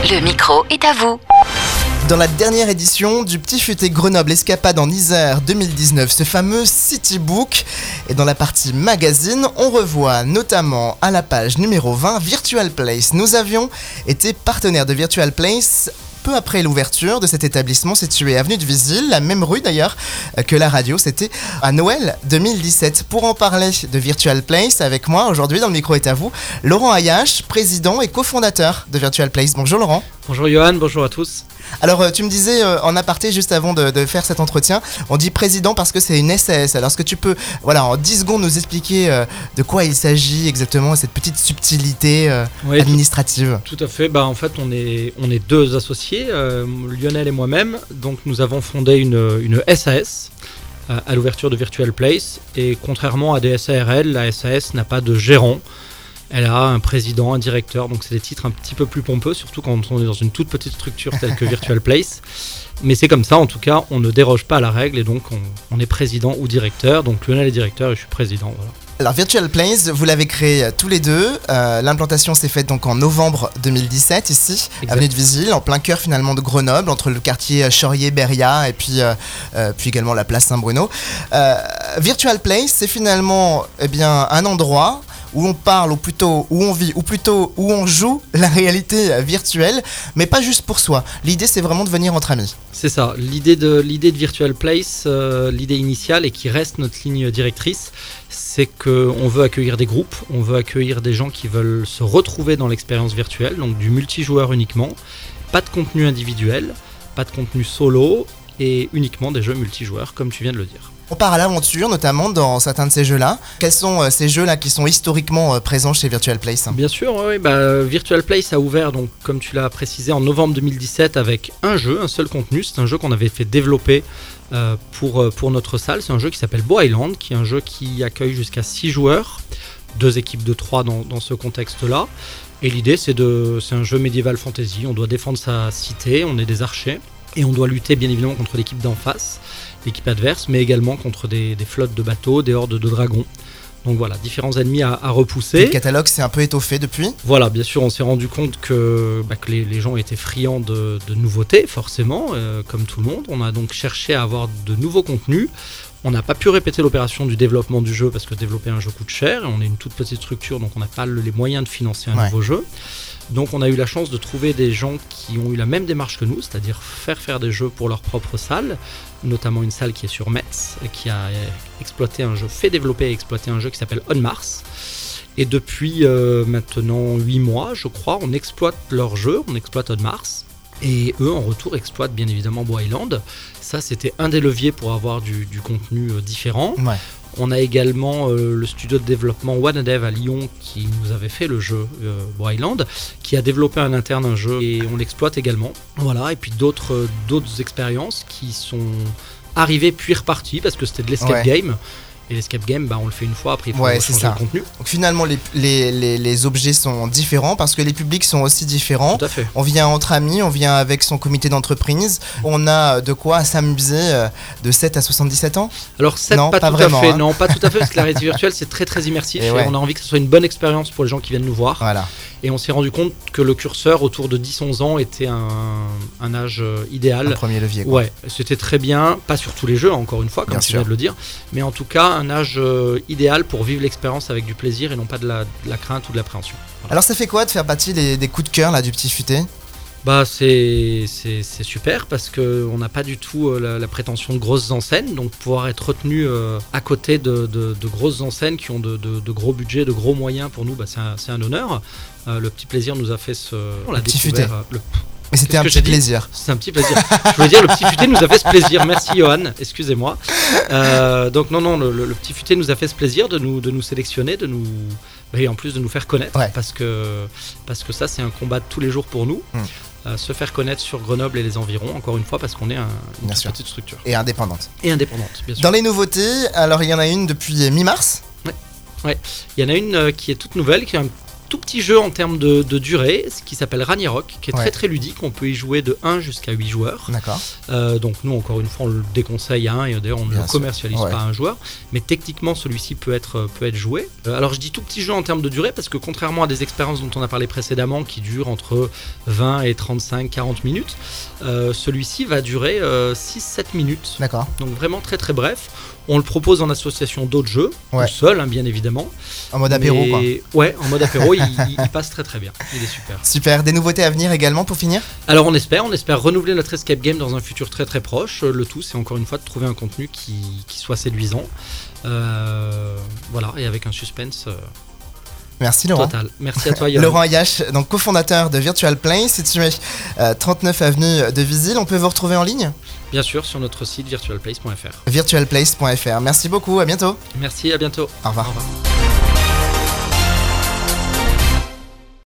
Le micro est à vous. Dans la dernière édition du Petit Futé Grenoble Escapade en Isère 2019, ce fameux City Book. Et dans la partie magazine, on revoit notamment à la page numéro 20 Virtual Place. Nous avions été partenaires de Virtual Place peu après l'ouverture de cet établissement situé avenue de Visil, la même rue d'ailleurs que la radio. C'était à Noël 2017. Pour en parler de Virtual Place, avec moi aujourd'hui dans le micro est à vous, Laurent Ayache, président et cofondateur de Virtual Place. Bonjour Laurent. Bonjour Johan, bonjour à tous. Alors tu me disais en aparté juste avant de faire cet entretien, on dit président parce que c'est une SAS. Alors est-ce que tu peux en 10 secondes nous expliquer de quoi il s'agit exactement, cette petite subtilité administrative? Tout à fait, en fait on est deux associés, Lionel et moi-même, donc nous avons fondé une SAS à l'ouverture de Virtual Place, et contrairement à des SARL, la SAS n'a pas de gérant. Elle a un président, un directeur, donc c'est des titres un petit peu plus pompeux, surtout quand on est dans une toute petite structure telle que Virtual Place. Mais c'est comme ça, en tout cas, on ne déroge pas à la règle, et donc on est président ou directeur. Donc Lionel est directeur et je suis président. Voilà. Alors Virtual Place, vous l'avez créé tous les deux. L'implantation s'est faite donc en novembre 2017 ici, avenue de Visil, en plein cœur finalement de Grenoble, entre le quartier Chaurier-Beria et puis également la place Saint-Bruno. Virtual Place, c'est finalement un endroit où on parle, ou plutôt où on vit, ou plutôt où on joue la réalité virtuelle, mais pas juste pour soi. L'idée, c'est vraiment de venir entre amis. C'est ça, l'idée de Virtual Place, l'idée initiale et qui reste notre ligne directrice, c'est qu'on veut accueillir des groupes, on veut accueillir des gens qui veulent se retrouver dans l'expérience virtuelle, donc du multijoueur uniquement, pas de contenu individuel, pas de contenu solo, et uniquement des jeux multijoueurs, comme tu viens de le dire. On part à l'aventure, notamment dans certains de ces jeux-là. Quels sont ces jeux-là qui sont historiquement présents chez Virtual Place ? Bien sûr, oui. Virtual Place a ouvert, donc, comme tu l'as précisé, en novembre 2017 avec un jeu, un seul contenu. C'est un jeu qu'on avait fait développer pour notre salle. C'est un jeu qui s'appelle Beau Island, qui est un jeu qui accueille jusqu'à 6 joueurs, 2 équipes de 3 dans ce contexte-là. Et l'idée, c'est un jeu médiéval fantasy. On doit défendre sa cité, on est des archers. Et on doit lutter bien évidemment contre l'équipe d'en face, l'équipe adverse, mais également contre des flottes de bateaux, des hordes de dragons. Donc voilà, différents ennemis à repousser. Le catalogue s'est un peu étoffé depuis. Voilà, bien sûr, on s'est rendu compte que les gens étaient friands de nouveautés, forcément, comme tout le monde. On a donc cherché à avoir de nouveaux contenus. On n'a pas pu répéter l'opération du développement du jeu parce que développer un jeu coûte cher. On est une toute petite structure, donc on n'a pas les moyens de financer un nouveau jeu. Donc on a eu la chance de trouver des gens qui ont eu la même démarche que nous, c'est-à-dire faire des jeux pour leur propre salle, notamment une salle qui est sur Metz, qui a fait développer et exploiter un jeu qui s'appelle On Mars. Et depuis maintenant 8 mois, je crois, on exploite leur jeu, on exploite On Mars. Et eux, en retour, exploitent bien évidemment Beau Island. Ça, c'était un des leviers pour avoir du contenu différent. Ouais. On a également le studio de développement OneDev à Lyon qui nous avait fait le jeu Beau Island, qui a développé en interne un jeu et on l'exploite également. Voilà, et puis d'autres expériences qui sont arrivées puis reparties parce que c'était de l'escape game. Et l'escape game, on le fait une fois, après il faut changer le contenu. Donc finalement, les objets sont différents parce que les publics sont aussi différents. Tout à fait. On vient entre amis, on vient avec son comité d'entreprise. On a de quoi s'amuser de 7 à 77 ans. Alors 7, non, pas tout vraiment, à fait. Hein. Non, pas tout à fait, parce que la réalité virtuelle, c'est très très immersif. Et on a envie que ce soit une bonne expérience pour les gens qui viennent nous voir. Voilà. Et on s'est rendu compte que le curseur autour de 10-11 ans était un âge idéal. Un premier levier. Ouais, c'était très bien, pas sur tous les jeux, encore une fois, comme tu viens de le dire, mais en tout cas un âge idéal pour vivre l'expérience avec du plaisir et non pas de la crainte ou de l'appréhension. Voilà. Alors ça fait quoi de faire partie des coups de cœur là, du Petit Futé ? C'est super parce qu'on n'a pas du tout la prétention de grosses enseignes, donc pouvoir être retenu à côté de grosses enseignes qui ont de gros budgets, de gros moyens, pour nous, c'est un honneur. Le Petit Plaisir nous a fait le Petit Futé. Mais c'était un petit plaisir. C'est un petit plaisir. Je veux dire, le Petit Futé nous a fait ce plaisir. Merci Johan, excusez-moi. Donc non, le Petit Futé nous a fait ce plaisir de nous sélectionner, et en plus de nous faire connaître, parce que ça c'est un combat de tous les jours pour nous. Se faire connaître sur Grenoble et les environs, encore une fois, parce qu'on est une petite structure. Et indépendante. Bien sûr. Dans les nouveautés, alors il y en a une depuis mi-mars. Ouais. Il y en a une qui est toute nouvelle, qui est un tout petit jeu en termes de durée, ce qui s'appelle Ragnarok, qui est Ouais. très très ludique. On peut y jouer de 1 jusqu'à 8 joueurs. D'accord. Donc nous, encore une fois, on le déconseille à 1 et d'ailleurs on ne Bien le sûr. commercialise Ouais. pas à un joueur. Mais techniquement, celui-ci peut être joué. Alors je dis tout petit jeu en termes de durée parce que contrairement à des expériences dont on a parlé précédemment qui durent entre 20 et 35-40 minutes, celui-ci va durer 6-7 minutes. D'accord. Donc vraiment très très bref. On le propose en association d'autres jeux, Ouais. ou seul hein, bien évidemment. En mode apéro, quoi. Ouais, en mode apéro, il passe très très bien. Il est super. Super. Des nouveautés à venir également pour finir? Alors on espère renouveler notre escape game dans un futur très très proche. Le tout, c'est encore une fois de trouver un contenu qui soit séduisant. Voilà, et avec un suspense Merci Laurent. total. Merci à toi Yoann. Laurent Ayache, donc cofondateur de Virtual Play, situé 39 avenue de Visil. On peut vous retrouver en ligne? Bien sûr, sur notre site virtualplace.fr. virtualplace.fr. Merci beaucoup, à bientôt. Merci, à bientôt. Au revoir. Au revoir.